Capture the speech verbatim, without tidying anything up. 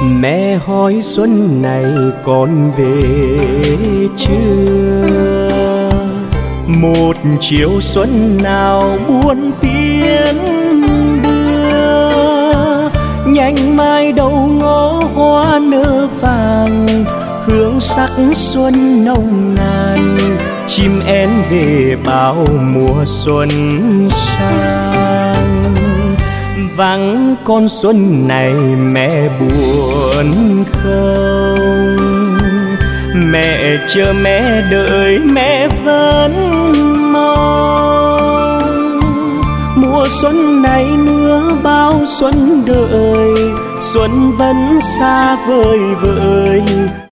Mẹ hỏi xuân này con về chưa? Một chiều xuân nào buồn tiến đưa, nhanh mai đầu ngõ hoa nở vàng, hương sắc xuân nồng nàn, chim én về bao mùa xuân sang. Vắng con xuân này mẹ buồn không? Mẹ chờ mẹ đợi mẹ vẫn mong. Mùa xuân này nữa bao xuân đợi, xuân vẫn xa vời vợi.